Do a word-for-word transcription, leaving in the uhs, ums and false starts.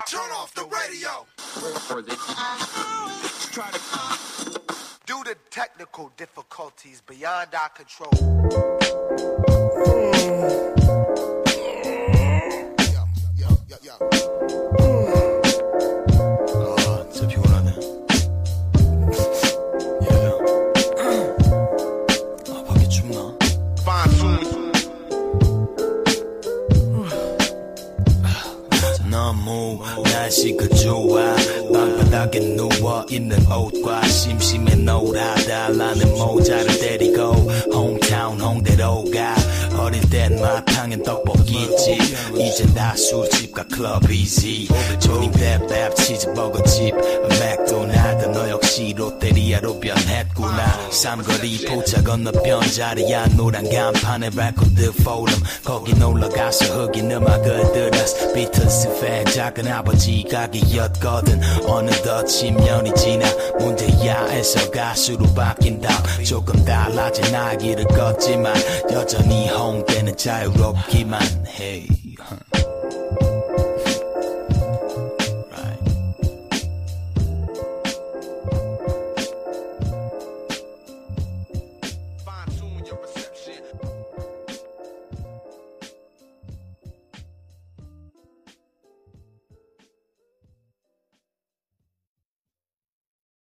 Turn off the radio. Due to technical difficulties beyond our control. Yo, yo, yo, yo. 아, 진짜 피곤하네. 예. 아, 밖에 춥나? Fine food. 너무 날씨가 좋아 방바닥에 누워있는 옷과 심심해 놀아달라는 모자를 데리고 홈타운 홍대로 가 어릴 땐 마탕엔 떡볶이집 이젠 다 술집과 클럽이지 조닝밥밥 치즈버거집 맥도날드 너 역시 롯데리아로 변했구나 삼거리 포차 건너편 자리야 노란 간판에 레코드 포럼 거기 놀러가서 흑인 음악을 들었어 비틀스 팬 작은 아버지 가게였거든 어느덧 십 년이 지나 문제야에서 가수로 바뀐다 조금 달라진 나의 길을 걷지만 여전히 홍대는 자유롭기만 해